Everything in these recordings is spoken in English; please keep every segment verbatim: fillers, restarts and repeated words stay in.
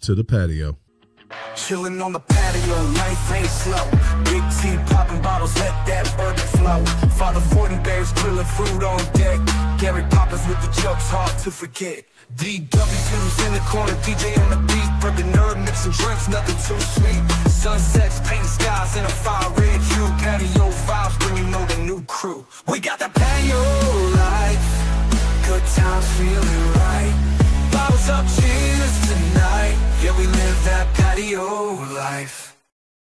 to the patio. Chilling on the patio, life ain't slow. Big T popping bottles, let that bourbon flow. Father Fortenberry's grilling fruit on deck. Gary Poppins with the jokes, hard to forget. D W's in the corner, D J on the beat. Bourbon nerd, mixing drinks, nothing too sweet. Sunsets, painting skies in a fire red hue. Patio vibes, bringing on the new crew. We got the patio life, good times feeling right. Bottles up, cheers tonight. Yeah, we live that patio life.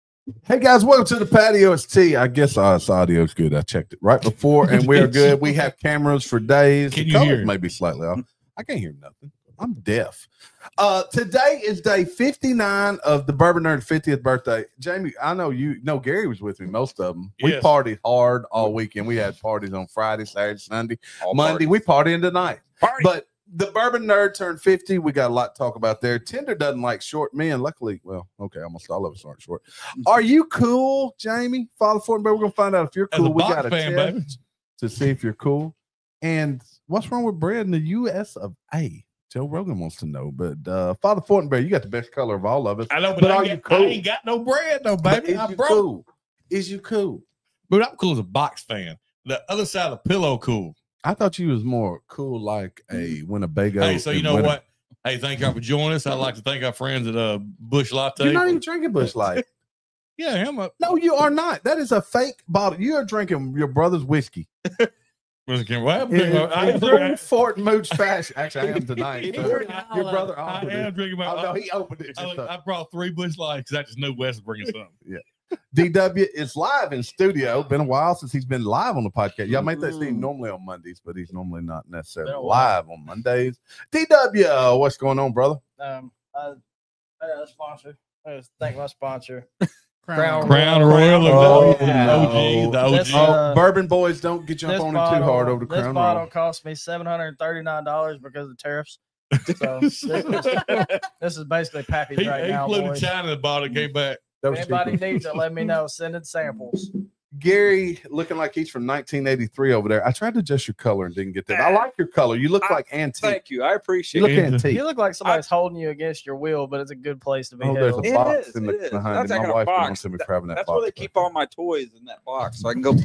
Hey guys, welcome to the patio. It's T. I guess uh, this audio's good. I checked it right before, and we're good. We have cameras for days. Can the you hear? Maybe slightly off. I can't hear nothing. I'm deaf. Uh, today is day fifty-nine of the Bourbon Nerd fiftieth birthday. Jamie, I know you know Gary was with me most of them. We Yes. partied hard all weekend. We had parties on Friday, Saturday, Sunday, All Monday. parties. We partying tonight. Party. But the Bourbon Nerd turned fifty. We got a lot to talk about there. Tinder doesn't like short men. Luckily, well, okay, almost all of us aren't short. Are you cool, Jamie? Father Fortenberry, we're gonna find out if you're As a cool. We box got a fan, test baby. to see if you're cool. And what's wrong with bread in the U S of A? Joe Rogan wants to know. But uh, Father Fortenberry, you got the best color of all of us. I know, but, But I, are ain't you got, I cool? ain't got no bread, though, But baby. is I'm you broke. cool? Is you cool? But I'm cool as a box fan. The other side of the pillow, cool. I thought you was more cool like a Winnebago. Hey, so you and know Winne- what? Hey, thank y'all for joining us. I'd like to thank our friends at uh, Bush Latte. You're not even drinking Bush Light. Yeah, I'm a. No, you are not. That is a fake bottle. You are drinking your brother's whiskey. Well, I'm In, drinking my- I in am true drinking- Fort Mooch fashion. Actually, I am tonight. so You're- your brother I opened am it. drinking my. Oh, no, he opened it. I, Just a- I brought three Bush Lights because I just knew Wes was bringing something. D W is live in studio. Been a while since he's been live on the podcast. Y'all make that see him Mm. normally on Mondays, but he's normally not necessarily Been a while. live on Mondays. D W, uh, what's going on, brother? Um, I, I got a sponsor. I just thank my sponsor. Crown. Crown Royal, Oh, the yeah. O G, the O That's, G. Oh, uh, bourbon boys, don't get jump This on him bottle, too hard over the this Crown bottle Royal. cost me seven hundred thirty-nine dollars because of tariffs. So this, is, this is basically packaged he right he now, flew to boys. China and bought it, came back. That was Anybody cheaper. needs it, let me know. Send in samples. Gary looking like he's from nineteen eighty-three over there. I tried to adjust your color and didn't get that. I like your color. You look I- like antique. Thank you. I You appreciate look it. antique. You look like somebody's holding you against your will, but it's a good place to be Oh, there's held. a It box is, in the, it is. behind That's it. like My a wife box. wants to be grabbing that That's box. where they keep all my toys in that box, so I can go.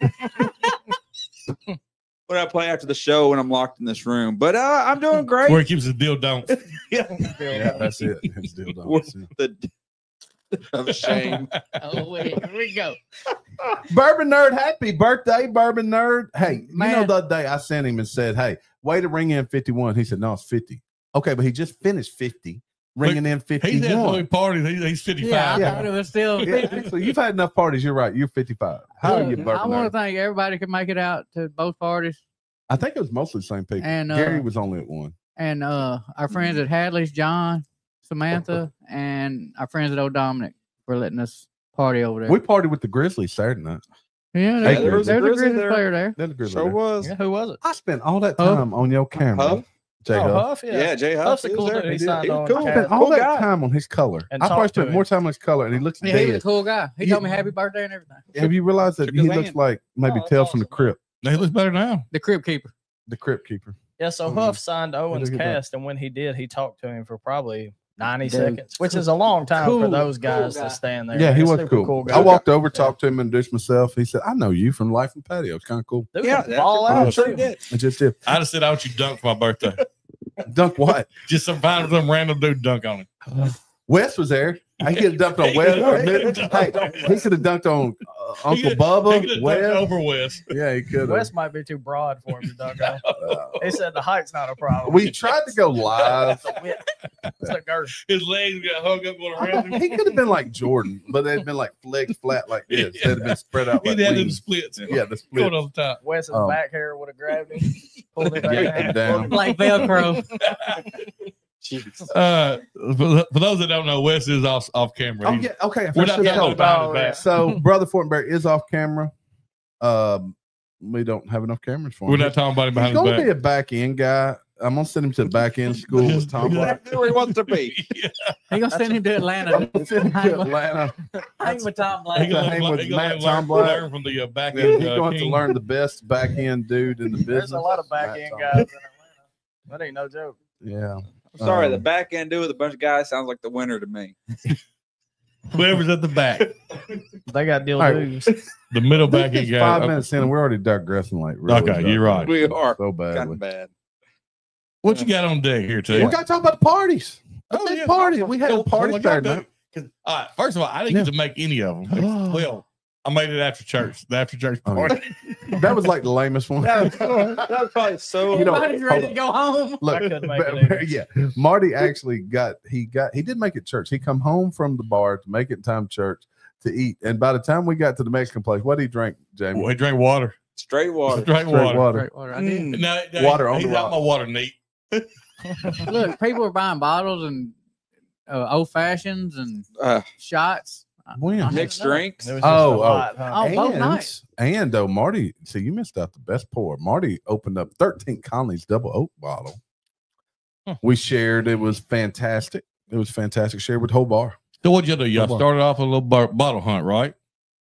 What I play after the show when I'm locked in this room. But uh, I'm doing Where great. he keeps his deal down. Yeah, that's it. It's still done. What's the of shame? Oh, wait, here we go. Bourbon Nerd, happy birthday, Bourbon Nerd. Hey, you know Man. the other day I sent him and said, hey, way to ring in fifty-one. He said, no, it's fifty. Okay, but he just finished fifty, ringing in He's had so many fifty-one. parties. He, he's Yeah, fifty-five. I Yeah. thought it was still. Yeah, actually, you've had enough parties. You're right. You're fifty-five. How are you, Look, I Bourbon want Nerd? to thank everybody could make it out to both parties, I think it was mostly the same people. And, uh, Gary was only at one. and uh, our friends at Hadley's, John, Samantha, and our friends at Old Dominic for letting us party over there. We partied with the Grizzlies Saturday night. yeah, Hey, there's, there was a there's a Grizzly Grizzlies there. player there. They're the Grizzlies. Sure there. was. Yeah, who was it? I spent all that Huff. time on your camera. Huff? Jay oh, Huff. Huff, Yeah, yeah. Jay Huff. Huff's a he was cool there. dude. He did. signed He was on cool. Cat. Spent all Cool that guy. time on his color. And I talk probably to spent him. more time on his color, and he looks Yeah, he was a dead. cool guy. He Yeah. told me happy birthday and everything. Have you realized that Shook he his looks hand. like maybe Oh, that's Tales from the awesome. Crypt, He looks better now. The crib keeper. the Crypt Keeper? Yeah, so Mhm. Huff signed Owen's look at that. cast, and when he did, he talked to him for probably ninety Dude. seconds, which is a long time Cool, for those cool guys guy. to stand there. Yeah, he He's was super cool. guy. I walked over, talked to him, introduced myself. He said, "I know you from Life and Patio. It's kind of cool." Dude Yeah, can that's ball cool. out. I'm sure he too. did. I just did. I just said I want you to dunk for my birthday. Dunk what? Just some find some random dude dunk on him. Wes was there. I could have dunked on He Wes. could've Hey, dunked he could have dunked on uh, He Uncle could- Bubba. He could have Wes. dunked over West. Yeah, he could have. West might be too broad for him to dunk on. He said the height's not a problem. We tried to go live. It's the girth. His legs got hung up on around him. He could have been like Jordan, but they'd been like legs flat like this. They'd have been spread out like He had them wings. splits. Yeah, the split. Going on the top. Wes's Um, back hair would have grabbed him, pulled it back Yanked him down. Like Velcro. Uh, for, for those that don't know, Wes is off off camera. Oh He's- yeah, okay. I We're should not have talking told. about Oh, it back. yeah. So, Brother Fortenberry is off camera. Um, we don't have enough cameras for him. We're not talking about him He's behind going his to be back. a back end guy. I'm gonna send him to the back end school with Tom Black. Exactly where he wants to be. Yeah. He gonna send him to Atlanta. Send him to Atlanta. Hang with Tom He Black. gonna gonna hang learn- with he gonna Matt learn- Tom Black. learn from the uh, back Yeah, end. he's uh, going to king. learn the best back end dude in the business. There's a lot of back Matt end Tom guys in Atlanta. That ain't no joke. Yeah. I'm sorry, the Um, back end dude with a bunch of guys sounds like the winner to me. Whoever's at the back, They got deal All right. dudes. the middle back It's end five guy. minutes in, and we're already digressing like really Okay, you're right. We are so kind badly. of bad. What you got on deck here, We too? got to talk about the parties. The Oh, big yeah. party. We had So- a party so what y'all Saturday do- night. 'cause, all right, first of all, I didn't Yeah. get to make any of them. Well, I made it after church. The after church Oh, party. That was like the lamest one. That was, that was probably so. You know, Everybody's ready hold to go home. Look, I couldn't make but- it either. yeah, Marty actually got he got he did make it church. He come home from the bar to make it in time to church to eat, and by the time we got to the Mexican place, what did he drink, Jamie? Well, he drank water. straight water. Straight, Straight water. water. Great water. I did. Mm. No, no, Water he, on he's the out rock. my water neat. Look, people are buying bottles and uh, old fashions and Uh, shots. When? I- I mixed don't know. drinks. It was just Oh, a oh. lot, huh? Oh, both and, nights. and though Marty, see, you missed out the best pour. Marty opened up thirteen Conley's double oak bottle. Huh. We shared. It was fantastic. It was fantastic. Shared with the whole bar. So what'd you do? Y'all Bar. started off a little bar, bottle hunt, right?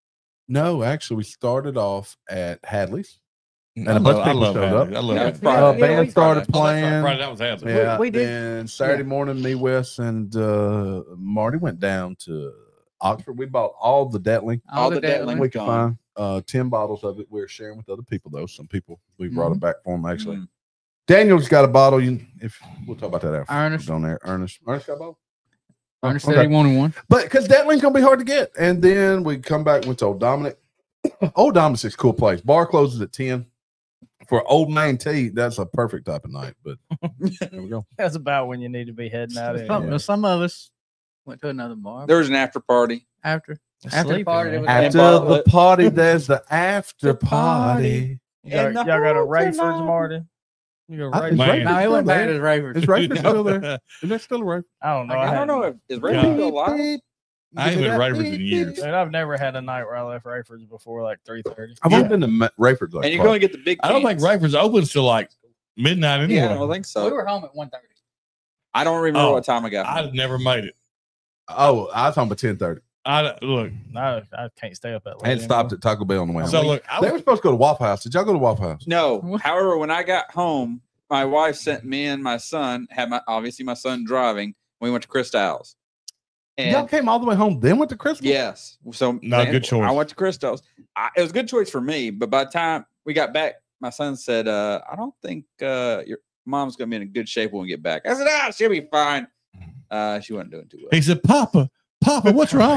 No, actually, we started off at Hadley's. And a bunch of people showed up. I love Yeah, it. Friday. Uh, yeah, band we- started Oh, that's not playing. Friday, that was Hadley. Yeah, we did- Then Saturday morning, me, Wes, and uh, Marty went down to Oxford. We bought all the Detling All the dead Detling. we could Gone. find. Uh, ten bottles of it. We're sharing with other people though. Some people we brought it back for them actually. Mm. Daniel's got a bottle. You, if we'll talk about that after. Ernest. on there. Ernest. Ernest got a bottle. Ernest Okay. said he wanted one. But because Detling's gonna be hard to get, and then we come back went to Old Dominic. Old Dominic's a cool place. Bar closes at ten. For Old Main Tea, that's a perfect type of night. But there we go. That's about when you need to be heading out. Some, Anyway. Yeah. some of us went to another bar There was an after party. after after the Sleeping, party. man. There was And After bottle the it. party, there's the after party. Y'all, And the y'all got a whole Rayford's, tonight. Marty? You got I- a is Man. Rayford's? no, it wasn't bad as Ravers. Is Raven still there? Is that still a Raven? I don't know. I don't hadn't- know if is Ray Yeah. still alive. I ain't been Ravers in years. Dude, I've never had a night where I left Rayford's before like three thirty. I've only been to Ma- Rayford's like And you're twice. going to get the big. I don't think cans. Rayford's opens till like midnight anyway. Yeah, I don't think so. We were home at one thirty. I don't remember Oh, what time I got. home. I'd never made it. Oh, I was talking about ten thirty. I look. No, I can't stay up that late. I had stopped anymore. at Taco Bell on the way. So home. look, I They was, were supposed to go to Waffle House. Did y'all go to Waffle House? No. What? However, when I got home, my wife sent me and my son. Had my obviously my son driving. We went to Cristal's. Y'all And came all the way home, then went to Christmas? yes, so No, then good choice. I went to Cristal's. I, it was a good choice for me, but by the time we got back, my son said, uh, "I don't think uh, your mom's gonna be in a good shape when we get back." I said, "Ah, she'll be fine." Uh, she wasn't doing too well. he said, "Papa, Papa, what's wrong?"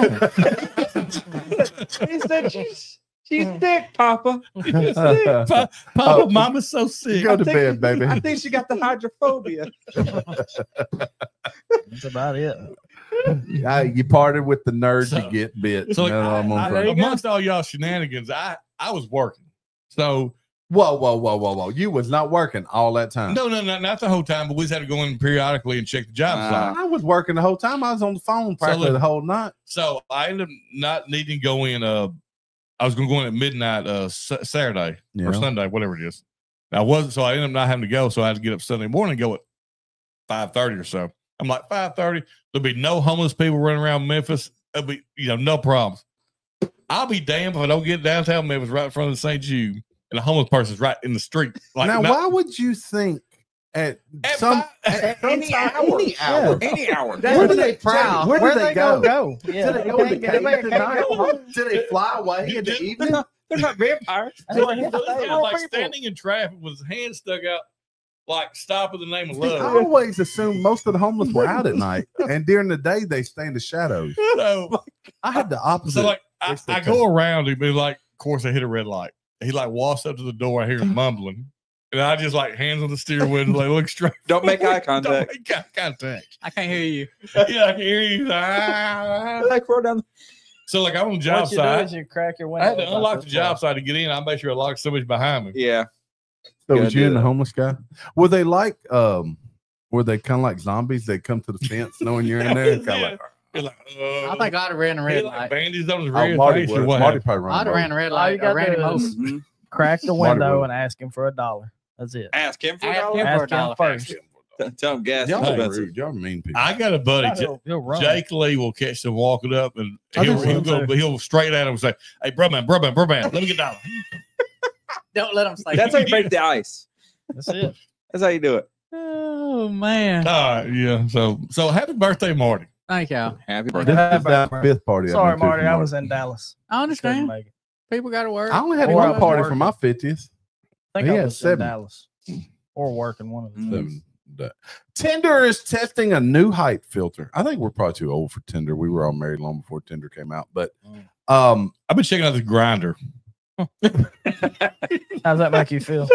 He said, "She's she's sick, Papa. She's sick. Pa- Papa, Oh. Mama's so sick. Go I to think- bed, baby. I think she got the hydrophobia." That's about it. Yeah, you parted with the nerds, So- you get bit. So like, No, I- I'm on I- front. amongst all y'all shenanigans, I I was working. So Whoa, whoa, whoa, whoa, whoa. You was not working all that time. no, no, no, not the whole time, but we just had to go in periodically and check the job Ah. site. I was working the whole time. I was on the phone practically look- the whole night. So I ended up not needing to go in. Uh, I was going to go in at midnight uh Sa- Saturday Yeah. or Sunday, whatever it is. I wasn't, so I ended up not having to go. So I had to get up Sunday morning and go at five thirty or so. I'm like five thirty. There'll be no homeless people running around Memphis. There'll be you know no problems. I'll be damned if I don't get downtown Memphis right in front of the Saint Jude and a homeless person's right in the street. Like now, not- why would you think at, at some five- at Any some- hour. any hour? Any hour. Where do they prowl? Where, Where do they, go? gonna go? Yeah, Do they go in the they cave can't- at they can't go. night? Do they fly away in the They're evening? not, they're not vampires. That's what he So this said. guy's like standing in traffic with his hand stuck out, like stop in the name of See, I love. always assumed most of the homeless were out at night, and during the day they stay in the shadows. So, I had the opposite. so like I, It's the I go around him and like, of course, I hit a red light. He like walks up to the door. I hear him mumbling, and I just like hands on the steering wheel, like look straight. Don't make eye Don't contact. make eye contact. I can't hear you. Yeah, I can hear you. Ah. Like roll down. So like I'm on the job What you do site. is you crack your I window. had to unlock the job site to get in. I made sure I locked somebody behind me. Yeah. So Gotta was you do and the that. homeless guy? Were they like um were they kind of like zombies? They come to the fence knowing you're in there? Kind of like, You're like, uh, I think I'd have ran a he red like light. bandages on his oh, red Marty face or would. what? Marty have probably I'd run. have ran a red All you light. I gotta ran him do over. is- Mhm. Crack the Marty window would. and ask him for a dollar. That's it. Ask him for a Ask dollar. him. Ask for a him dollar. first. T- Tell him gas is Y'all ain't expensive. rude. Y'all are mean people. I got a buddy, J- He'll, he'll run. Jake Lee will catch them walking up and I he'll, think he'll so, go, too. he'll straight at him and say, "Hey, bro, man, bro, man, bro, man, let me get down." Don't let him say That's how you break the ice. That's it. That's how you do it. Oh Oh man! All right, yeah. So, so happy birthday, Marty. Thank y'all. Happy This birthday. is that fifth party. I've Sorry, been to Marty. for I was in Dallas. I Couldn't understand. make it. People got to work. I only had Or one I'm party for working. my fiftieth. I think He I had was seven. in Dallas or working one of the two. Seven. That- Tinder is testing a new height filter. I think we're probably too old for Tinder. We were all married long before Tinder came out, but um, I've been checking out this grinder. How's that make you feel?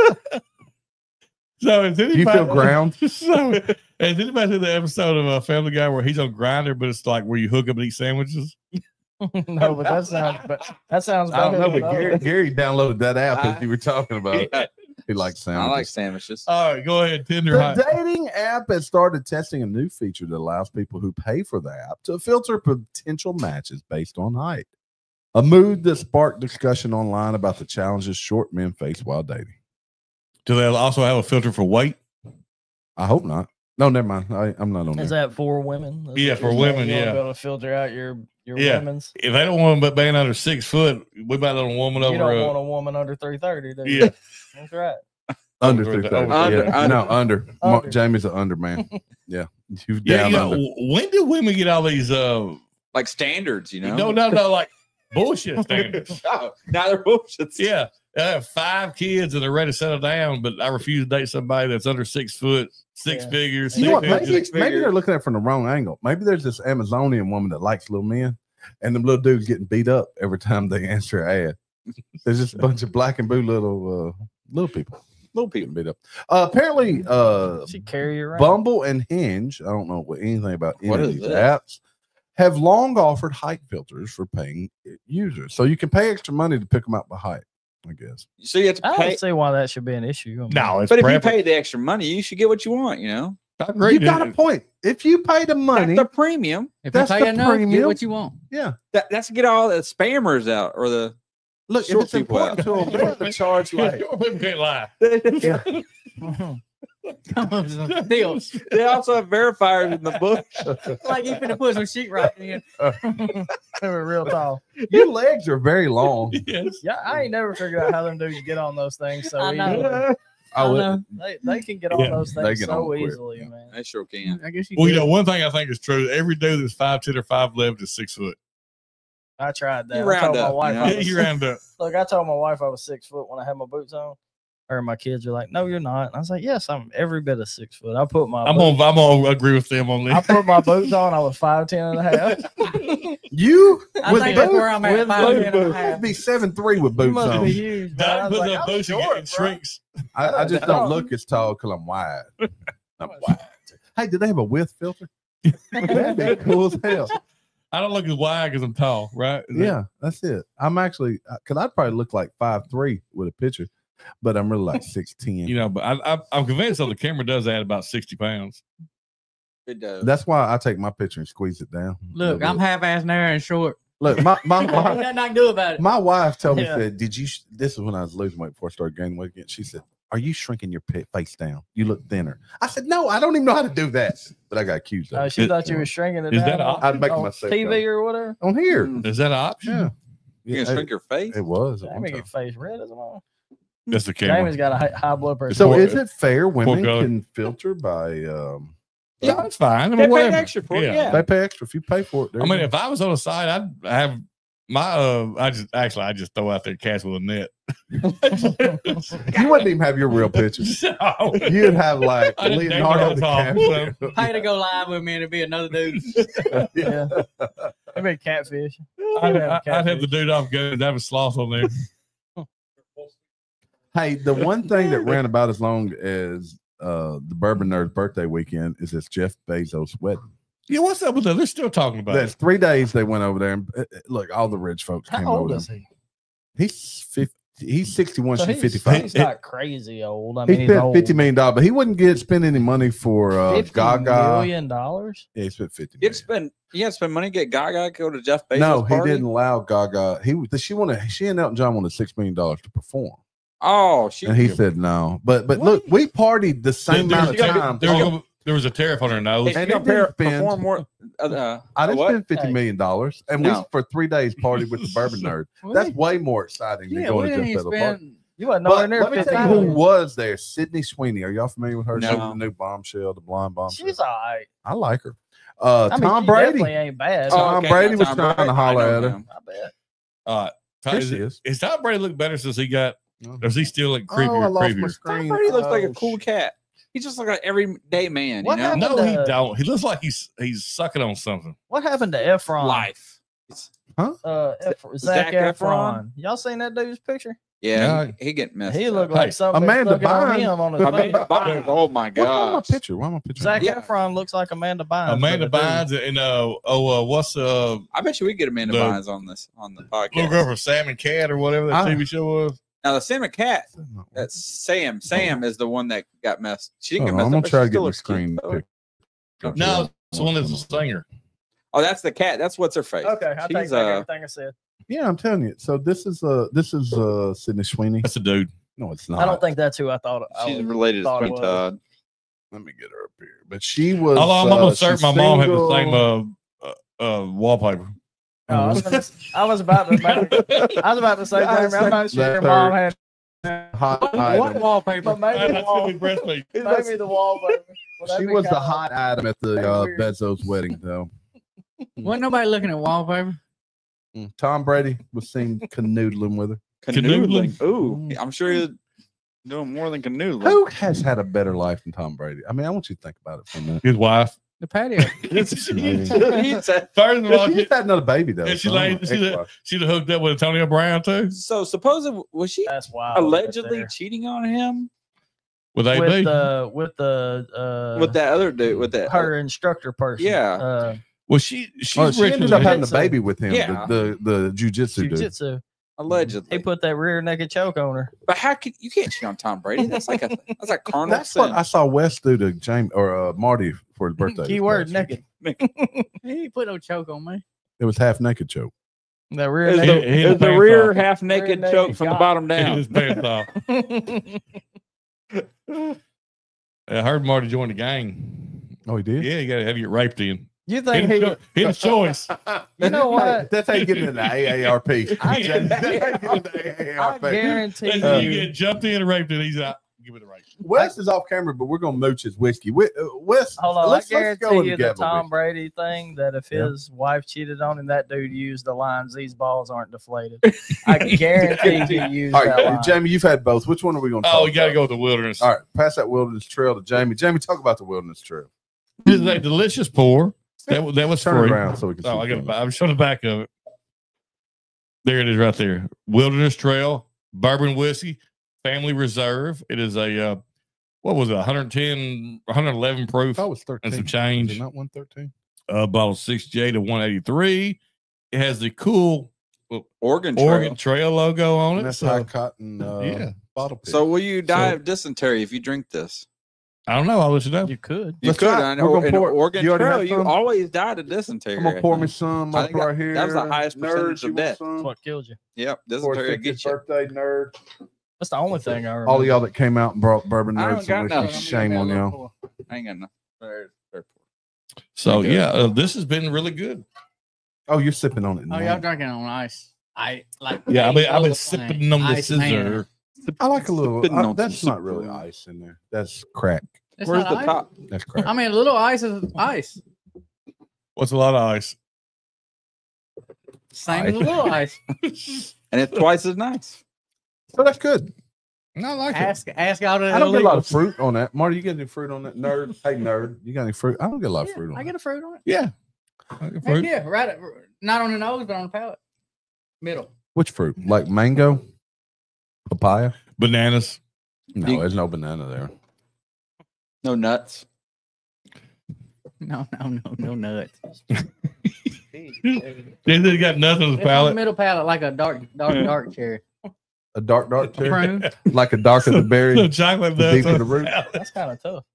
So, is do you anybody, feel ground? so, has anybody seen the episode of uh, Family Guy where he's on Grinder, but it's like where you hook up and eat sandwiches? No, but that sounds. But that sounds. I don't know, better but than Gary, others. Gary downloaded that app I- as you were talking about. Yeah. He likes I sandwiches. like sandwiches. All right, go ahead. Tinder. The height. dating app has started testing a new feature that allows people who pay for the app to filter potential matches based on height. A mood that sparked discussion online about the challenges short men face while dating. Do they also have a filter for weight? I hope not. No, never mind. I, I'm not on Is there. that for women? Is Yeah, that- for is that- women, you wanna yeah. Be able to filter out your your Yeah. women's. If they don't want them being under six foot, we might let a woman You over. don't uh, want a woman under three thirty, do you? yeah, That's right. Under Over three the- thirty. over- Yeah. under- No, under. Ma- Under. Jamie's an under man. Yeah. You yeah. down You know, under. when did women get all these? Uh, Like standards, you know? no, no, no, like bullshit standards. Oh, now they're bullshit. Yeah, I have five kids and they're ready to settle down, but I refuse to date somebody that's under six foot, six Yeah. figures. You know what? six Maybe, inches. six maybe figure. they're looking at it from the wrong angle. Maybe there's this Amazonian woman that likes little men, and them little dudes getting beat up every time they answer an ad. There's just a bunch of black and blue little uh, little people Little getting people. beat up. Uh, apparently, uh, She carry you around. Bumble and Hinge, I don't know what anything about any What of is these this? apps, have long offered height filters for paying users. So you can pay extra money to pick them out by height, I guess. So you have to I pay. don't see why that should be an issue. I mean, No, it's But if you preference. pay the extra money, you should get what you want, you know? I agree, You got a dude. point. If you pay the money, That's the premium. If That's you the pay enough, premium. get what you want. yeah. That, that's to get all the spammers out or the. Look, if Short it's people important to them, they have to charge like Your people can't lie. Mhm. Deals. They also have verifiers in the book. Like you finna put some shit right in. They were real tall. your legs are very long. Yes. Yeah, I ain't never figured out how them dudes get on those things so I know. easily. Oh, I know. They, they can get on Yeah, those they things get on so quick, easily, yeah. man. They sure can. I guess you Well, you do. know, one thing I think is true. Every dude that's five ten or five eleven is six foot. I tried that. You I round told my up, wife you I know? was You round up. Look, I told my wife I was six foot when I had my boots on. Her my kids are like, "No, you're not." And I was like, "Yes, I'm every bit of six foot." I put my I'm boots, gonna, I'm gonna agree with them on I this. put my boots on. I was five ten and a half. You I with think that's where boots? I'm at. with Five, boots. ten and a You'd half. be seven three with You boots must on. be huge. man. I Don was puts like, up "I'm boots and short, it bro." shrinks. I, I just don't look as tall because I'm wide. I'm wide. Hey, did they have a width filter? That'd be cool as hell. I don't look as wide because I'm tall, right? Is that- Yeah, that's it. I'm actually because I'd probably look like five three with a picture, but I'm really like six ten. You know, but I, I, I'm convinced that the camera does add about sixty pounds. It does. That's why I take my picture and squeeze it down. Look, I'm half-ass narrow and short. look. My my Ain't wife, nothing I can do about it. my wife told me Yeah. said, "Did you?" sh- This is when I was losing weight before I started gaining weight again. She said, "Are you shrinking your pa- face down? You look thinner." I said, "No, I don't even know how to do that." But I got accused of Uh, it. she Is- thought you were shrinking it is down that on, I'd make on myself T V go. or whatever. on here. Mm. Is that an option? Yeah, You yeah gonna it, shrink your face? it was. at I one make time. your face red as well. That's the camera. Jamie's got a high, high blood pressure. So Poor- is it fair women God. can filter by um Yeah, it's fine. I mean, They paid whatever. extra for it, yeah. they pay extra if you pay for it? there I you mean, go. if I was on the side, I'd have my. uh I just actually, I just throw out there cast with a net. you wouldn't even have your real pictures. No. You'd have like I didn't think Leonardo that was all. DiCaprio. Pay to go live with me and it'd be another dude. Yeah. I mean, catfish. I'd, have I'd, I'd have the catfish. dude off good. I'd have a sloth on there. Hey, the one thing that ran about as long as uh the Bourbon Nerd's birthday weekend is this Jeff Bezos wedding. Yeah, what's up with that? They're still talking about That's it. three days they went over there and uh, uh, look, all the rich folks came How old over is there. he? He's fifty, he's sixty-one, So she's he's, fifty-five. he's He, not crazy old. I he mean, he's spent old. fifty million dollars, but he wouldn't get spend any money for uh fifty Gaga. million dollars. Yeah, he spent fifty You million. have to spend. You have to spend money to get Gaga to go to Jeff Bezos. No, he party? didn't allow Gaga. He was she wanted she and Elton John wanted six million dollars to perform. Oh, she. And he said no. But but look, we partied the same There- amount of there- time. there was a- there was a tariff on her nose. If and you he compare didn't spend- perform more. Uh, uh, I didn't what? spend fifty million dollars, and No. we for three days partied with the Bourbon Nerd. That's way more exciting than Yeah, we going to didn't Jeff even Bezos party. spend. You wasn't nowhere But near let me fifty. tell you who was there. Sydney Sweeney. Are y'all familiar with her? No. She's the new Bombshell, the blonde Bombshell. She's all right. I like her. Uh, I mean, Tom she Brady. definitely ain't bad. Tom okay, Brady now was Tom trying to Brady, I holler know at her. him. I bet. Uh, Here is, she it- is. is Tom Brady look better since he got? Or is he still like Oh, creepier? I lost my creepier? screen. Tom Brady looks like a Oh, cool sh- cat. He just looks like everyday man. What you know, happened? No, he Uh, don't. He looks like he's he's sucking on something. What happened to Efron? life. Uh, Eph- Zach, Zac Efron. Efron? Y'all seen that dude's picture? Yeah, Yeah. he, he get messed. He up. looked like Hey, something Amanda Amanda on Bynes- him on his Amanda face. Bynes. Oh my What's on my god! picture? Why my picture? Zac Yeah. Efron looks like Amanda Bynes. Amanda but the dude- Bynes and uh oh uh, what's uh I bet you we get Amanda The- Bynes on this on the little podcast. girl from Sam and Cat or whatever that Ah. T V show was? Now the Sam and Cat, that's Sam. Sam is the one that got messed. She didn't Hold on, get I'm messed gonna up. but try to she get still my looks screen. cute. pic- No, it's the one that's a singer. Oh, that's the cat. That's what's her face. Okay, I take She's, back uh, everything I said. Yeah, I'm telling you. So this is uh this is uh Sydney Sweeney. That's a dude. No, it's not. I don't think that's who I thought. I she's was- related to thought it Twin was. Todd. Let me get her up here. But she was. Although I'm uh, almost certain she's my mom had the single. same uh, uh, uh wallpaper. Oh, I, was gonna, I was about to. I was about to say, Yeah, Jamie, I'm not sure that your mom hurt. had. hot What, item. what wallpaper? But maybe the That's wall, gonna be breastfeed. maybe the wallpaper. Well, that'd She be was the kinda- hot item at the uh, weird. Bezos wedding, though. Wasn't nobody looking at wallpaper? Mm. Tom Brady was seen canoodling with her. Canoodling. Canoodling. Ooh, I'm sure he's doing more than canoodling. Who has had a better life than Tom Brady? I mean, I want you to think about it for a minute. His wife. The patio. He said- First of all, She's she, had another baby though. and she so I don't laid- know. she did- Ex-wife. she'd have hooked up with Antonio Brown too. so supposedly was she That's wild. right allegedly there. cheating on him With A B. with the with the uh with that other dude with that her instructor person. Yeah. Uh, well, she she's Oh, she rich ended as up a- having a jujitsu. baby with him. Yeah. The the, the jujitsu dude. jiu-jitsu. allegedly. He put that rear naked choke on her. but how could you can't cheat on Tom Brady? That's like a that's like carnal That's sin. what I saw Wes do to James or uh, Marty for his birthday. this Keyword past week. naked. He ain't put no choke on me. It was half naked choke. That rear Is naked. the, He- he is the pants rear off. half naked Rear choke naked from the cock. bottom He had down? his pants off. I heard Marty joined the gang. Oh, he did. Yeah, you gotta have to get raped in. You think His, he? cho- his choice. You know what? That's how you get into the A A R P. I- That's how you get into the I A A R P. guarantee That's when you you. get jumped in and raped in. He's out. Give it a rape. Wes is off camera, but we're gonna mooch his whiskey. We, uh, Wes, Hold on, let's, I let's go guarantee in you the together Tom with Brady thing that if Yeah. his wife cheated on him, that dude used the lines, "These balls aren't deflated." I guarantee he used All that right, line. Jamie, you've had both. Which one are we gonna? Oh, talk you got to about? go with the wilderness. All right, pass that wilderness trail to Jamie. Jamie, talk about the wilderness trail. This is a delicious pour. That, wa- that was Turn free. it around so we can. Oh, see I the got. camera. I'm showing the back of it. There it is, right there. Wilderness Trail, bourbon whiskey, family reserve. It is a uh, what was it? one ten, one eleven I proof thought it was thirteen. and some Is change. it not one thirteen? Uh, bottle six J to one eighty-three. It has the cool Oregon Trail. Oregon Trail logo on And it. that's So, high cotton. Uh, yeah. bottle. Pit. So will you die So- of dysentery if you drink this? I don't know. I'll let you know. You could. You Let's could. try it. I We're know. gonna In pour it. Oregon You already Trail, had you some? always died of dysentery. I'm gonna I pour me think. some I up think right that- here. that was the highest percentage Nerds, you of want death. some? That's what killed you. Yep, For his dysentery will fiftieth get you. birthday, nerd. That's the only thing I remember. All of y'all that came out and brought bourbon I nerds don't got and none. whiskey, shame on y'all. I ain't got enough. There's- there's- So Okay. yeah, uh, this has been really good. Oh, you're sipping on it. Oh, now. y'all drinking on ice. I like. Yeah, I've been I've been ice sipping on the Ice man. scissor. I like a little. Sipping uh, on that's some not really super- ice in there. That's crack. It's Where's not the ice. top? That's crack. I mean, a little ice is ice. What's a lot of ice? Same as a little ice. And it's twice as nice. So that's good. I like it. Ask ask out of I don't get a lot of fruit on that. Marty, you get any fruit on that? Nerd. Hey, nerd. You got any fruit? I don't get a lot of fruit on I that. get a fruit on it. Yeah. I like the Heck fruit. yeah, right. Not on the nose, but on the palate. Middle. Which fruit? Like mango? Papaya? Bananas. No, You- there's no banana there. No nuts. No, no, no, no nuts. They they got nothing on the It's on the palate. middle palate, like a dark, dark, dark cherry. A dark, dark cherry? Prune. Like a dark of the The berry? chocolate The nuts deep on of the root? palate. That's kind of tough.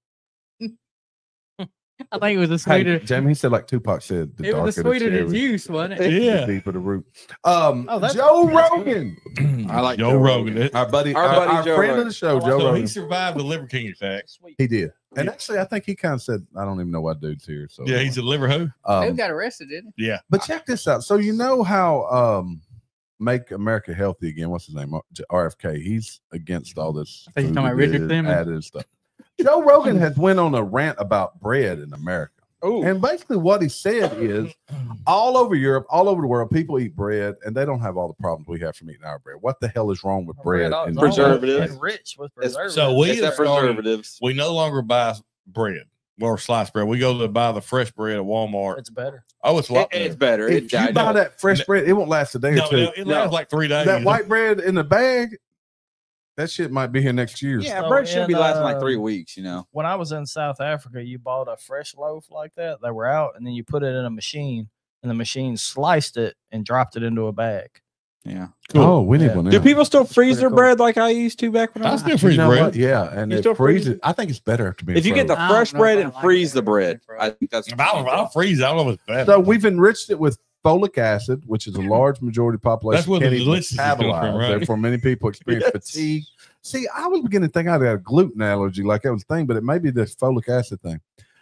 I think it was the Hey, sweeter. Jamie, he said like Tupac said, the It dark was the of the sweeter the cherry, juice, wasn't it? the Yeah. deep of the root. Um, Oh, that's- Joe Rogan. I like Joe Joe Rogan. It- Our buddy, Our our, buddy our Joe friend Rogan. of the show, Joe so Rogan. he survived the Liver King attack. Sweet. He did. And Yeah. actually, I think he kind of said, I don't even know why dude's here. So Yeah, he's a liver who? Who um, got arrested, didn't Yeah. but check this out. So you know how um make America healthy again. What's his name? R F K. He's against all this. I think you're food talking about Richard is, Simmons. added stuff. Joe Rogan has went on a rant about bread in America. Oh, And basically what he said is all over Europe, all over the world, people eat bread and they don't have all the problems we have from eating our bread. What the hell is wrong with bread? Bread, in it's always Preservatives. been rich with It's- preservatives. So we it's have that started- preservatives. We no longer buy bread or sliced bread. We go to buy the fresh bread at Walmart. It's better. Oh, it's a lot It- it's better. better. If It, you I buy know. that fresh bread, it won't last a day or No, two. no, it lasts No. like three days. That white bread in the bag, that shit might be here next year. Yeah, So bread should in, be lasting like uh, three weeks. You know. When I was in South Africa, you bought a fresh loaf like that. They were out, and then you put it in a machine, and the machine sliced it and dropped it into a bag. Yeah. Oh, we need Yeah. one. Do now. people still freeze pretty their cool. bread like I used to back when I I was? still You freeze know bread. what? Yeah, and You it still freeze freezes. it? I think it's better after being If you get the frozen. I don't fresh know bread if I and like freeze it. the bread, Fresh. I think that's. If I'll, I'll freeze. I don't know if it's better. So we've enriched it with folic acid, which is a large majority of the population. That's where the can't even delicious is coming metabolize. from, right? Therefore, many people experience Yes. fatigue. See, I was beginning to think I had a gluten allergy, like that was a thing, but it may be this folic acid thing.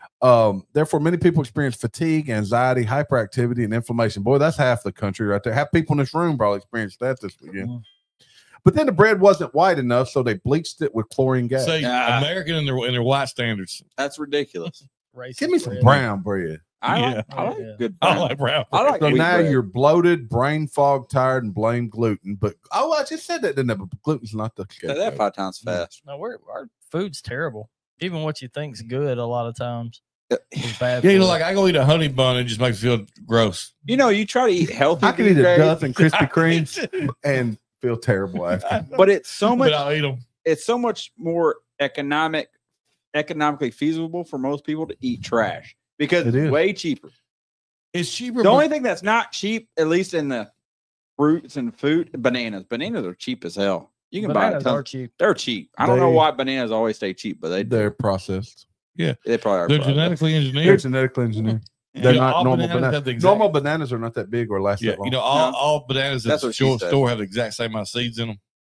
Um, therefore, many people experience fatigue, anxiety, hyperactivity, and inflammation. Boy, that's half the country right there. Half people in this room probably experienced that this weekend. Mhm. But then the bread wasn't white enough, so they bleached it with chlorine gas. Say Ah. American and their and their white standards. That's ridiculous. Racist Give me some bread. brown bread. I Yeah. like, I like Yeah. good. I Brown. like brown. I like So wheat now bread. you're bloated, brain fog, tired, and blame gluten. But oh, I just said that, didn't I? But gluten's not the Say that five times fast. No, we're, our food's terrible. Even what you think's good, a lot of times is bad. Yeah, you for know, you. like I go eat a honey bun, it just makes me feel gross. You know, you try to eat healthy, I can these eat a days, dozen Krispy Kremes and feel terrible after. but it's so much. But I'll eat them. It's so much more economic, economically feasible for most people to eat trash because It it's is. way cheaper. It's cheaper. The but- only thing that's not cheap, at least in the fruits and food, bananas. Bananas are cheap as hell. You can buy Bananas tons. are cheap. They're cheap. I don't know They- why bananas always stay cheap, but they They're processed. they probably are. they're probably. genetically They're engineered. genetically engineered. Yeah. They're You know, not all normal bananas bananas. have the exact- Normal bananas are not that big or last Yeah, that long. you know, all, No. all bananas That's at the what she store, said. store have the exact same amount of seeds in them.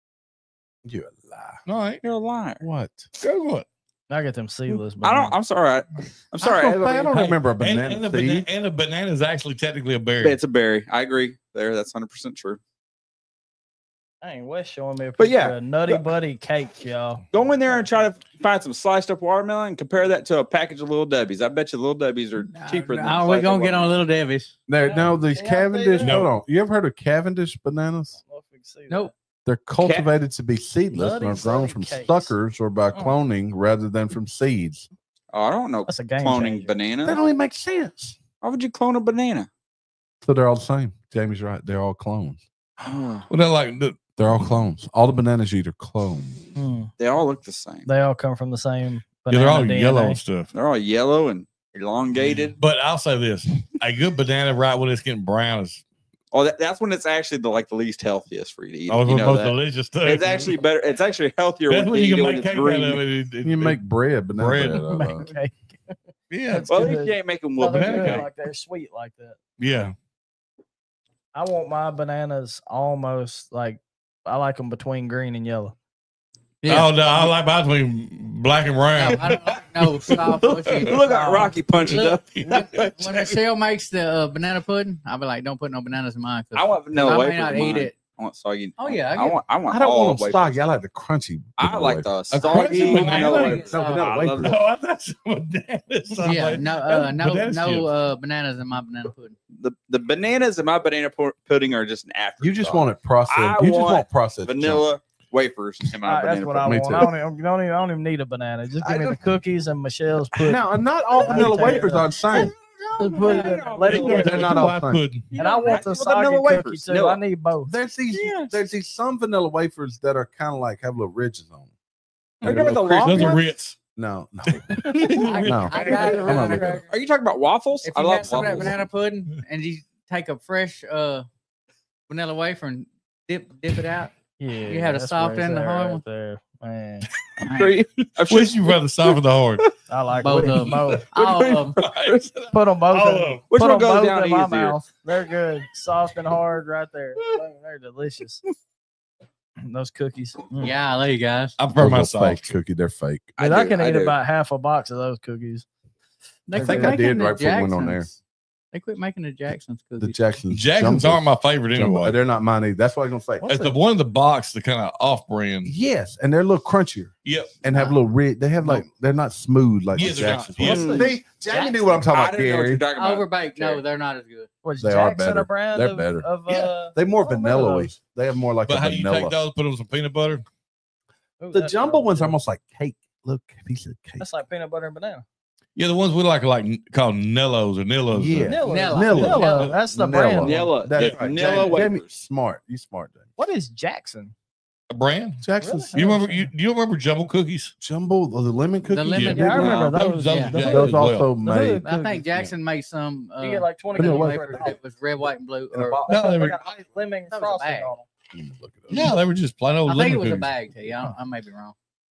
You're a lie. No, I ain't. You're a liar. What? Google it. I get them seedless. I don't. I'm sorry. I, I'm sorry. I don't, I don't Hey, remember a And, banana and, the seed. bana- and the banana is actually technically a berry. It's a berry. I agree. There, that's hundred percent true. Dang, Wes showing me a But picture yeah, of Nutty go- Buddy cake, y'all. Go in there and try to find some sliced up watermelon and compare that to a package of Little Debbie's. I bet you Little Debbie's are cheaper than. Are we sliced gonna up get on watermelon. Little Debbie's? There, Yeah, no, these can y'all see Cavendish. that? Hold on. You ever heard of Cavendish bananas? I don't know if we can see that. Nope. They're cultivated to be seedless and Nutty are grown Buddy from cakes. suckers or by Oh. cloning rather than from seeds. Oh, I don't know. That's a game Cloning changer. banana. That only makes sense. Why would you clone a banana? So they're all the same. Jamie's right. They're all clones. Well, they're like the, They're all clones. All the bananas you eat are clones. Hmm. They all look the same. They all come from the same. yeah, they're all banana D N A. yellow and stuff. They're all yellow and elongated. But I'll say this: a good banana, right when it's getting brown, is Oh, that, that's when it's actually the like the least healthiest for you to eat. always You the know most that. delicious thing. It's actually better. It's actually healthier that's when when you you eat can it when make it's cake out green. of it. It- it- You make bread, banana bread. bread. out of Make it. cake. yeah, That's Well, at good. least you ain't making No, well they're banana good cake. like they're sweet like that. yeah. I want my bananas almost like I like them between green and yellow. Oh no, I like mine between black and No, brown. I don't like no soft mushy. Look at Rocky punching Look, up. when, when Michelle makes the uh, banana pudding, I'll be like, don't put no bananas in mine. 'cause I want vanilla I wafers. may not in eat mine. it. I want soggy. Oh, yeah, I I, get- want. I want. I don't all want them wafers. soggy. I like the crunchy. I vanilla like wafer. the A soggy crunchy vanilla banana? wafers. No, vanilla I love wafer. it. No, I thought some bananas. I'm Yeah, like, no, uh, that's no, banana no chips. uh, bananas in my banana pudding. The the bananas in my banana pu- pudding are just an after. You just want it processed. I you just want want processed vanilla wafers in my Uh, that's banana what I pudding. Me want. too. I don't, even, don't even, I don't even need a banana. Just I give me the don't- cookies and Michelle's junk. pudding. Now, not all vanilla I'll take wafers it. are the same. Just put it in, let it They're get not all White fine. pudding. And I want the Well, soggy vanilla cookie wafers, too. vanilla. I need both. There's these. Yes. There's these some vanilla wafers that are kind of like have little ridges on them. Are you They're talking about the little long Those are ones? Ritz. No, no. I, No. I got it. I'm not looking at it. Are you talking about waffles? If I you love have some of that waffles. banana pudding and you take a fresh uh, vanilla wafer and dip dip it out, Yeah, You had a that's soft where it's and the at hard right one? there, man. I'm sure you- I'm sure Which you rather soft or the hard? I like Both both of of 'em. both. all of them. Put them both. All in, of 'em. Which put one 'em goes both down in my easier? mouth. They're good, soft and hard, right there. They're delicious. Those cookies. Mm. Yeah, I love you guys. I prefer Those my are soft. fake cookie. They're fake. Dude, I, do, can eat do. about half a box of those cookies. They I think quit I did making the right before we went on there. Jacksons. They quit making the Jackson's The cookies. Jackson's. Jacksons Jumbo- aren't my favorite Jumbo- anyway. They're not mine either. That's what I was gonna say. It's the one in the box, the kind of off brand. Yes, and they're a little crunchier Yep. and have a little rid. They have like they're not smooth like Yeah, the they're not. Jackson's. Yeah. What's the- See, Jamie Jackson. knew what I'm talking I about, didn't know what Gary. you're talking about. Overbaked. No, Jerry. they're not as good. Was They are Jackson better. a brand They're of, better. of Yeah. uh, They're more I don't remember vanilla-y. those. They have more like But a how do you vanilla. take those, put them with some peanut butter? Ooh, The that's jumbo really ones good. are almost like cake. Look, piece of cake. That's like peanut butter and banana. Yeah, the ones we like are like called Nellos or Nillos. Yeah. Nilla. Nilla. Nilla. Nilla. That's the Nilla. brand. Vanilla. That's Yeah, right. vanilla Jamie- Jamie, wafers. smart. You smart, Jamie. What is Jackson? A brand. Jackson's Really? You remember? You do you remember jumbo cookies? jumbo, the lemon cookies. lemon- Yeah, I big remember ones. those. Those- yeah. those The Those as well. also The made. hood I think cookies. Jackson made some. Uh, You get like twenty vanilla cookies wafer. for that was red, white, and blue. In a Or, box. No, they They were. got ice lemon That was a frosting bag. on them. Look it up. No, they were just plain old I lemon think it was a cookies. bag too. I, I may be wrong.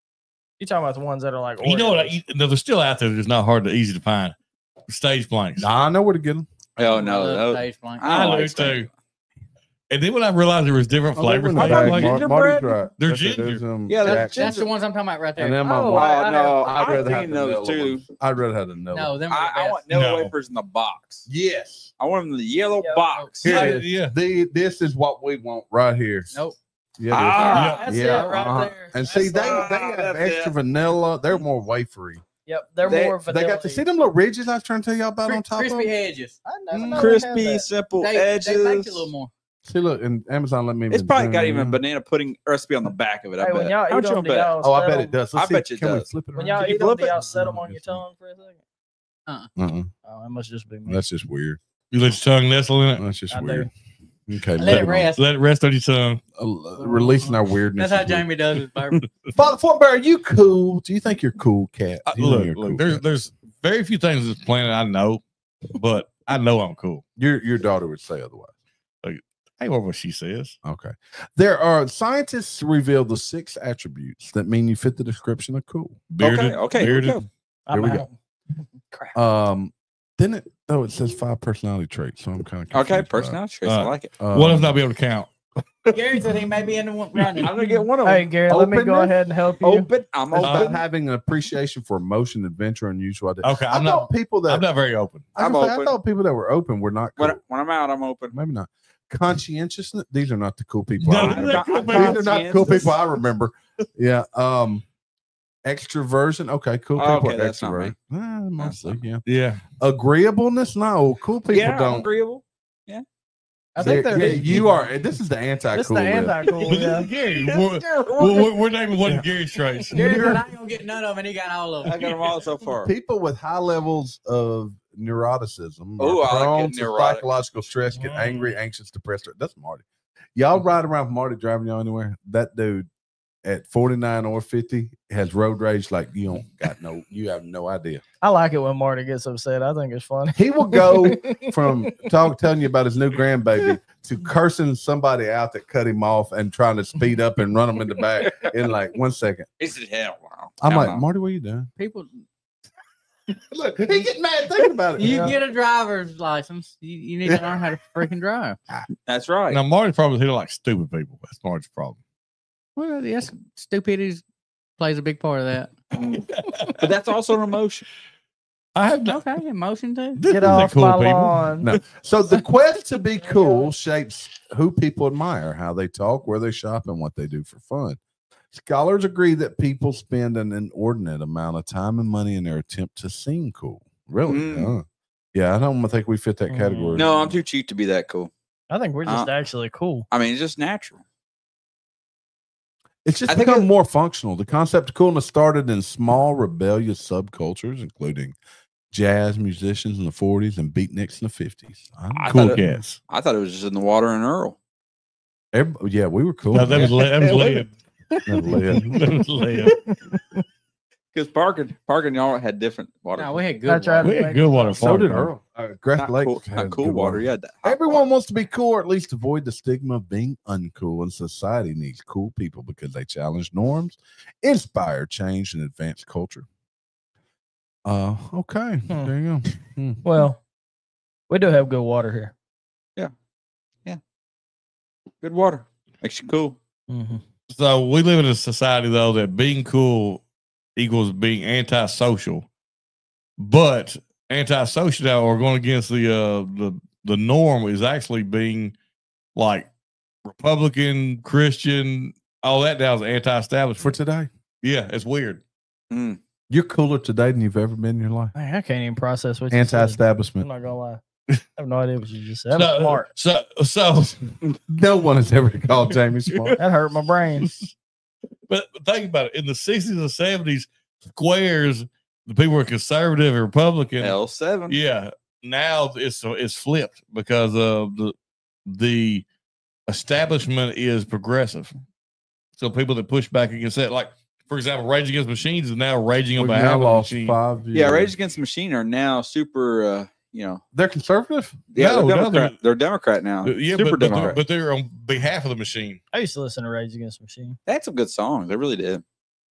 You talking about the ones that are like You know what? I, Oreos. you, no, they're still out there. They're just not hard to easy to find. Stage planks. Nah, I know where to get them. Oh I no, love those- stage plank. I I don't do like too. And then when I realized there was different flavors, in the I bag. was like, Mar- gingerbread? Marty's right. They're That's it. ginger. There's, um, Yeah, that's Jackson. That's the ones I'm talking about right there. And then my Oh, mom- I- Oh I no, I'd rather I've have seen the those vanilla too. ones. I'd rather have the vanilla. No, them are I, the I best. want Nilla No. wafers in the box. Yes. I want them in the yellow Yeah. box. Here I- it is. yeah. The, this is what we want right here. Nope. Yeah, it is. Ah, That's yeah, it right uh-huh. there. And see, they, Ah, they have that's extra it. vanilla. They're more wafery. Yep, they're They- more vanilla. They got to see them little ridges I was trying to tell y'all about Cri- on top crispy of them. edges. I never Mm. know they had Crispy, that. simple They, edges. they baked it a little more. See, look, and Amazon let me. It's probably got even Mm. banana pudding recipe on the back of it. I Hey, bet. when y'all How eat much you them, do bet? y'all Oh, I set bet them- it does. I Let's see. bet you it Can we does. flip it When around? y'all Can you eat them, flip do it? y'all set them on your tongue for a second? Uh-uh. Oh, it must just be me. That's just weird. you let your tongue nestle in it. That's just I do. weird. Okay, Let it moving on. rest. Let it rest on your tongue. Uh, releasing our weirdness. That's how is weird. Jamie does it. baby. Father Fort Bear, are you cool? Do you think you're cool, cat? Uh, Do you think look, you're look cool, there's cat? there's very few things on this planet I know, but I know I'm cool. your your daughter would say otherwise. Hey, what what she says. Okay. There are scientists reveal the six attributes that mean you fit the description of cool. Bearded, okay, here we bearded. go. I'm Here we out. Crap. Um, then it oh, it says five personality traits, so I'm kind of Okay, personality traits. I Uh, like it. Um, One of them not be able to count. Gary said he may be in the one running. I'm gonna get one of Hey, them. Gary, let me go Openness? ahead and help you. Open. I'm It's about open. having an appreciation for emotion, adventure, and unusual ideas. Okay, I I'm thought not. people that I'm not very open. I, was I'm gonna say, I open. thought people that were open were not cool. When, when I'm out, I'm open. Maybe not. Conscientiousness. These are not the cool people. No, I they're remember. not cool These people. are not the cool people I remember. Yeah. Um, extroversion. Okay, cool Oh, people okay, are that's not me. extrovert. Eh, mostly, yeah. Yeah. Agreeableness. No, cool people yeah, I'm don't. agreeable. I think They're- they're yeah, you are. This is the anti-cool. This is the list. anti-cool. Yeah. Gary, we're, we're, we're naming one of Gary's traits. Gary said I ain't gonna get none of them, and he got all of them. I got them all so far. People with high levels of neuroticism Ooh, are I like prone it, to neurotic. psychological stress, get Mm. angry, anxious, depressed. That's Marty. Y'all ride around with Marty driving y'all anywhere? That dude at forty-nine or fifty has road rage like you don't got no, you have no idea. I like it when Marty gets upset. I think it's funny. He will go from talk telling you about his new grandbaby to cursing somebody out that cut him off and trying to speed up and run him in the back in like one second. He said, hell no. I'm Hell like, no. Marty, what are you doing? People, Look, he get mad thinking about it. you Yeah. get a driver's license. You, you need to learn how to freaking drive. That's right. Now, Marty's probably he don't like stupid people. That's Marty's problem. Well, yes, stupidity plays a big part of that. But that's also an emotion. I have no. Okay, emotion too. This Get isn't off cool my people. lawn. No. So the quest to be cool shapes who people admire, how they talk, where they shop, and what they do for fun. Scholars agree that people spend an inordinate amount of time and money in their attempt to seem cool. Really? Mm. Huh. Yeah, I don't think we fit that Mm. category. No, I'm too cheap to be that cool. I think we're just Uh, actually cool. I mean, it's just natural. It's just I think become it- more functional. The concept of coolness started in small rebellious subcultures, including jazz musicians in the forties and beatniks in the fifties. I'm I Cool thought it- cats. I thought it was just in the water and Earl. Every- yeah, we were cool. No, that was Le- that was Led. That was Led. That was Led. Because Parker, Parker and y'all had different water. No, we had good. I tried water. We had good water. So Park, did though. Earl. Uh, Grass not Lake cool, had not cool good water. Yeah, that hot Everyone water. wants to be cool, or at least avoid the stigma of being uncool. And society needs cool people because they challenge norms, inspire change, and advance culture. Uh, okay, Hmm. there you go. Hmm. Well, we do have good water here. Good water makes you cool. Mm-hmm. So we live in a society though that being cool equals being antisocial, but antisocial now or going against the uh the the norm is actually being like Republican, Christian, all that now is anti-establishment For today, Yeah, it's weird. Mm. you're cooler today than you've ever been in your life. Man, I can't even process what you said. I'm Anti-establishment. not gonna lie. I have no idea what you just said. That was So, smart. so, so, No one has ever called Jamie smart. That hurt my brain. but think about it. In the sixties and seventies, squares, the people were conservative and Republican. L seven. Yeah. Now it's it's flipped because of the the establishment is progressive. So people that push back against that, like for example, Rage Against Machines is now raging on We've behalf now of the lost machine. five years. Yeah, Rage Against the Machine are now super. Uh, you know, They're conservative. yeah, No, they're no, Democrat. they're- They're Democrat now. Yeah, super but, but, they're, Democrat. but they're on behalf of the machine. I used to listen to Rage Against the Machine. That's some good songs. They really did.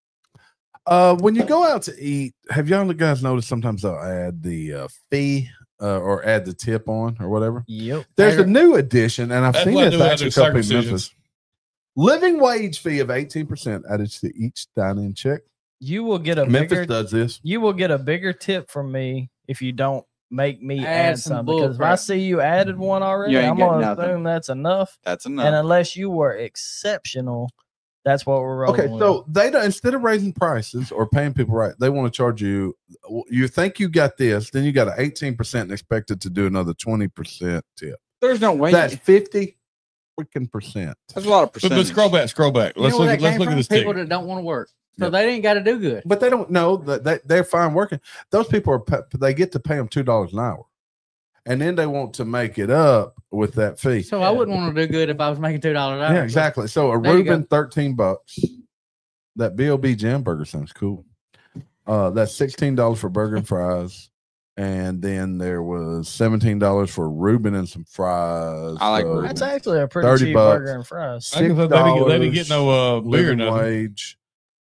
Uh, when you go out to eat, have y'all guys noticed sometimes they'll add the uh, fee uh, or add the tip on or whatever? Yep. There's a new addition, and I've That's seen what I this do actually after a couple of circumcisions. Memphis. Living wage fee of eighteen percent added to each dine-in check. You will get a Memphis bigger does this. you will get a bigger tip from me if you don't make me Add add, some some bull because if I crap. see you added one already, You ain't I'm getting gonna nothing. assume that's enough. That's And enough. unless you were exceptional, that's what we're rolling. Okay, with. so they don't, instead of raising prices or paying people right, they want to charge you. You think you got this, then you got an eighteen percent and expected to do another twenty percent tip. There's no way. That's fifty freaking percent. That's a lot of But, percentage. but scroll back, scroll back. You Let's know where look. that Let's came look at from? this People ticket. that don't want to work, so Yeah. they ain't got to do good. But they don't know that they, they're fine working. Those people are pa- they get to pay them two dollars an hour, and then they want to make it up with that fee. So I wouldn't want to do good if I was making two dollars an hour. Yeah, exactly. So a There you Reuben thirteen bucks. That B O B Jam Burger sounds cool. Uh, that's sixteen dollars for burger and fries, and then there was seventeen dollars for Reuben and some fries. I like So Reuben. that's actually a pretty thirty cheap bucks. burger and fries. I can say they didn't, they didn't get no uh, beer or living nothing. wage.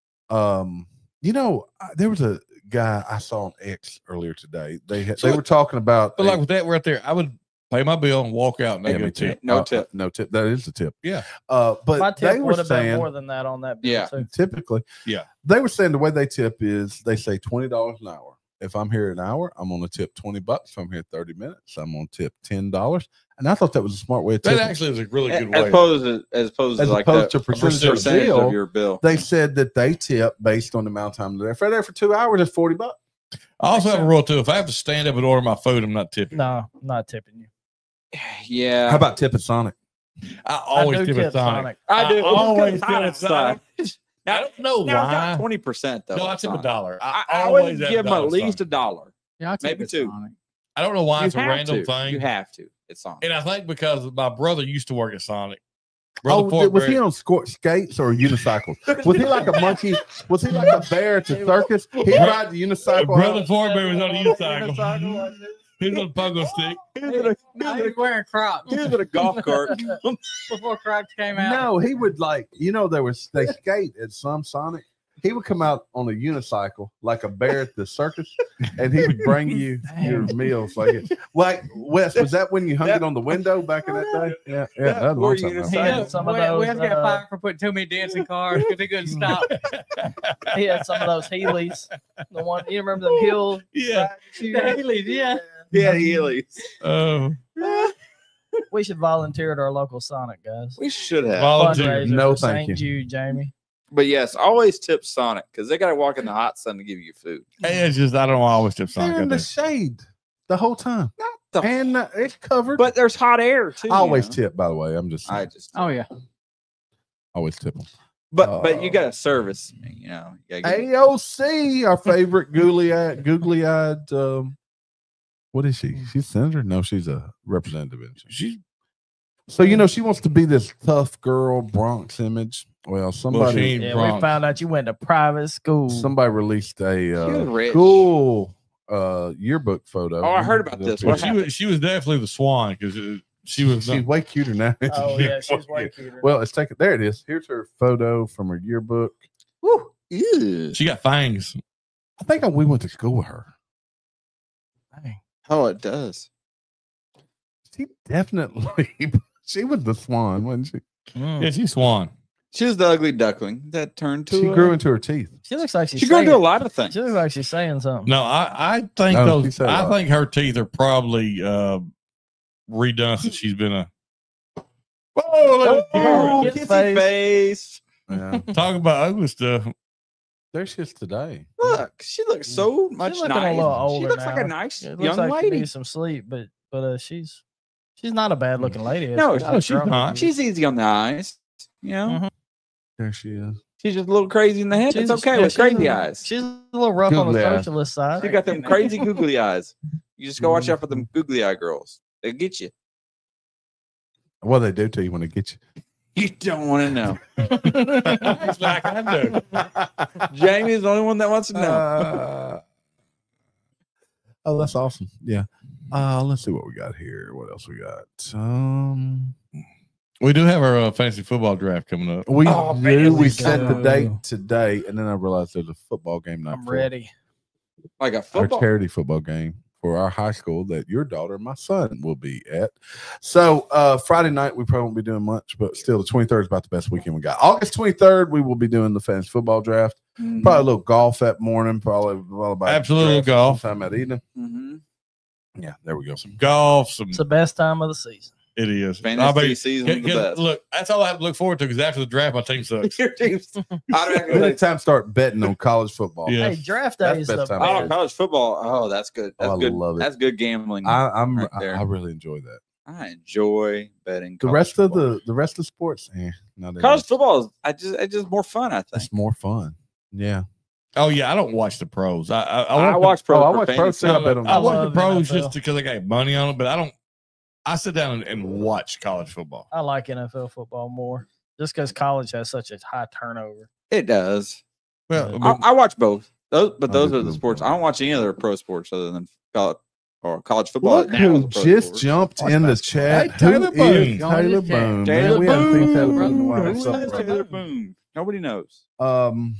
Um, you know, I- there was a guy I saw on X earlier today. They had, So- they were talking about But a- like with that right there, I would pay my bill and walk out and they Yeah, go me too. tip. No Uh, tip. no tip. That is the tip. Yeah. Uh, but My they tip were would have been saying more than that on that bill Yeah. too. typically, Yeah. they were saying the way they tip is they say twenty dollars an hour. If I'm here an hour, I'm going to tip twenty bucks. If I'm here thirty minutes, I'm going to tip ten dollars. And I thought that was a smart way of That tipping. actually is a really good as way. opposed to as opposed As to like opposed the to percentage of percentage bill. of your bill. They said that they tip based on the amount of time they're there. If they're there for two hours, it's forty bucks. I also have a rule too. If I have to stand up and order my food, I'm not tipping. No, I'm not tipping you. Yeah. How about tipping Sonic? I always I do tip at tip Sonic. I do. I always It's tip at hot Sonic. outside. I don't know Now why. twenty percent though. No, I it's tip a not. dollar. I, I, I always always have give them dollar at least Sonic. a dollar. Yeah, I take Maybe it two. Sonic. I don't know why You it's a have random to. thing. You have to. It's on. And I think because my brother used to work at Sonic. Oh, Brother was he Fortberry- on sco- skates or unicycles? Was he like a monkey? Was he like a bear at the circus? He ride the unicycle. Brother out? Fortberry was on a unicycle. He was on a pogo stick. He was in a, he I was in was wearing Crocs a, he was in a golf cart. before Crocs came out. No, he would like you know there was they skate at some Sonic. He would come out on a unicycle like a bear at the circus, and he would bring you your meals like it. Like Wes, was that when you hung it on the window back in that day? Yeah, yeah, that was a long Were time you ago. He inside? had some of we, those. we had to get uh, fired for putting too many dents in cars because he couldn't stop. he had some of those Heelys. The one you remember the hill? Yeah. The Heelys, yeah. Yeah, Heelys. Oh, We should volunteer at our local Sonic, guys. We should have. volunteer. Fundraiser No, for thank Saint you. Jude, Jamie. But yes, always tip Sonic because they got to walk in the hot sun to give you food. Hey, it's just I don't always tip Sonic. They're I in the do. shade the whole time, the- and uh, it's covered. But there's hot air too. I always you know? tip. By the way, I'm just I saying, just. Oh yeah. always tip them. But but you Uh, got to service me. You know. You gotta give me- A O C, our favorite googly eyed, googly eyed. Um, what is she? She's senator? No, she's a representative. Isn't she? She, So you know she wants to be this tough girl Bronx image. Well, somebody she ain't Yeah, Bronx. we found out you went to private school. somebody released a She was uh, rich. cool uh, yearbook photo. Oh, I heard about this. Well, What she was she was definitely the swan because she was. She's way cuter now. Oh yeah, she's way cuter. Well, let's take it. There it is. Here's her photo from her yearbook. Woo. Ew. she got fangs. I think we went to school with her. Dang. Oh, it does. She definitely. She was the swan, wasn't she? Mm. Yeah, she's swan. She was the ugly duckling that turned to. She a- grew into her teeth. She looks like she's She grew saying, into a lot of things. She looks like she's saying something. No, I, I think No, she those. said a I lot. think her teeth are probably uh, redone since she's been a. Oh, look at Oh, her. Kissy kissy face. Yeah. Talk about ugly stuff. There she is today. Look, she looks so much looking a nice. little She older looks like a now. nice It looks young like she lady. needs some sleep, but but uh, she's she's not a bad looking lady. No, It's no, just she's drunk. not. She's easy on the eyes. You know, Mhm. There she is. she's just a little crazy in the head. She's- it's okay yeah, with she's crazy a- eyes. She's a little rough on the Googly eyes. socialist side. She got them crazy googly eyes. You just go watch out for them googly eye girls. They get you. What do they do to you when they get you? You don't want to know. It's like I do. Jamie is the only one that wants to know. Uh, oh, that's awesome. Yeah. Uh, let's see what we got here. What else we got? Um, We do have our uh, fantasy football draft coming up. we Oh, do. man, We let's set the go. date today, and then I realized there's a football game night. I'm for ready. Like a Our football. charity football game for our high school that your daughter and my son will be at. So uh Friday night we probably won't be doing much, but still the twenty-third is about the best weekend we got. August twenty-third we will be doing the fantasy football draft. Mhm. Probably a little golf that morning. Probably all about Absolutely draft golf. sometime that evening. Mhm. Yeah, there we go. Some golf, some. It's the best time of the season. It is. Fantasy I mean, season get- is the get- best. Look, that's all I have to look forward to because after the draft, my team sucks. Your team's automatically It's like, time to start betting on college football. Yeah. Hey, draft That's day is best the time. oh, best. college football. Oh, that's good. That's Oh, I good. love it. That's good gambling. I, I'm Right I, there. I really enjoy that. I enjoy betting. The college rest of football. the the rest of sports, eh, not college enough. football is I just it's just more fun. I think. It's more fun. Yeah. Oh yeah, I don't watch the pros. I I, I, I, watch pro. Oh, I for watch pro fantasy. too. I bet on I that. watch the love pros N F L. just because I got money on it, but I don't. I sit down and, and watch college football. I like N F L football more, just because college has such a high turnover. It does. Well, I, I watch both. Those, but I those do are the too. sports. I don't watch any other pro sports other than college or college football. Look now who is a pro just sport. jumped Watch in the basketball. chat. Hey, Taylor Who Boone. is Join Taylor the chat. Boone? Taylor Man, we haven't seen Taylor Boone. Boone in a while. Who What's up, is brother? Taylor Boone? Nobody knows. Um,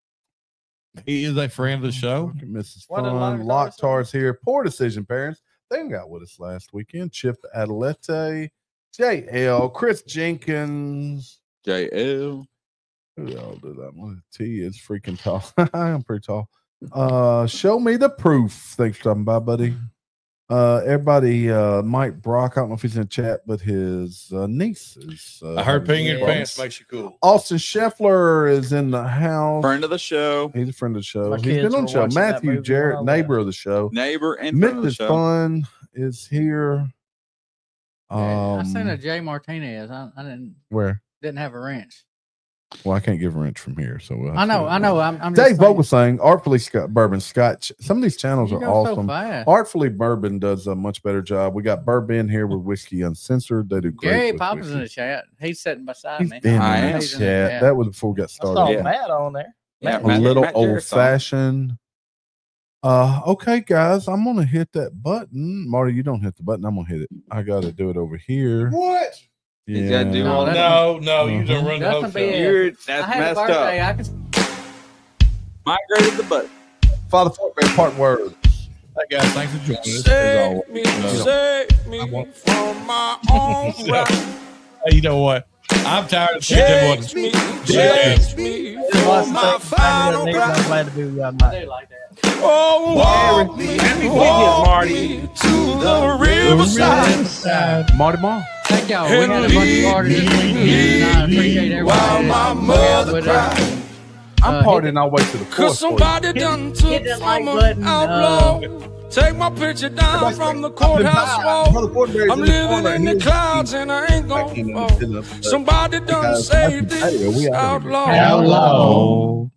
he is a friend of the show. fucking Missus What did Fun. Lock Tar Locktar's here. Poor decision, parents. They got with us last weekend. Chip Adelete, J L, Chris Jenkins. J L. Who all do that one? T is freaking tall. I'm pretty tall. Uh, show me the proof. Thanks for stopping by, buddy. Uh, everybody, uh, Mike Brock. I don't know if he's in the chat, but his uh, niece is. Uh, I heard peeing in Yeah. pants makes you cool. Austin Scheffler is in the house. Friend of the show. He's a friend of the show. My He's kids been on were the show. watching that Matthew movie Jarrett, while I neighbor of the show. Neighbor and friend of the Missus show. Fun is here. Um, Yeah, I seen a Jay Martinez. I, I didn't where? didn't have a wrench. Well, I can't give a wrench from here, so we'll have I know, to- I know. I'm, I'm just Dave saying, Vogel saying Artfully Scott Bourbon Scotch. Some of these channels you are go so awesome. fast. Artfully Bourbon does a much better job. We got Bourbon here with Whiskey Uncensored. They do great. Gary with Papa's in the whiskey. chat. He's sitting beside He's me. been in I the am. He's in the chat. chat. That was before we got I saw started. Yeah. Matt on there. Yeah, A Matt- little Matt old Jarrett's on. fashioned. Uh, okay, guys, I'm gonna hit that button. Marty, you don't hit the button. I'm gonna hit it. I gotta do it over here. What? You gotta do Yeah. all that. No, no, you don't run the That's whole a show. big- You're, I that's had a messed birthday. up. I can Migrated the butt. Father Fortman, part word. Hey guys, thanks for joining us. As Save always. me, Uh, save me I want- from my own right. Hey, you know what? I'm tired of thinking Change what. me, Yeah. change me Just watch from the my thing, final I'm breath. glad to be with y'all I tonight. do like that. Oh, walk me, walk me to the riverside. Marty Mall. Thank y'all. We had a bunch of parties this weekend. and I appreciate everybody. While my that mother with us. cried. I'm Uh, partying. I'll wait to the Cause fourth. for you. somebody done took hit that like from an button, outlaw. Take my picture down from the courthouse wall. Brother Fortenberry's I'm in the living corner, in and the he's- clouds and I ain't back in gonna the- fall. in the- Somebody done Guys, saved hey, we this out of here. outlaw. Outlaw.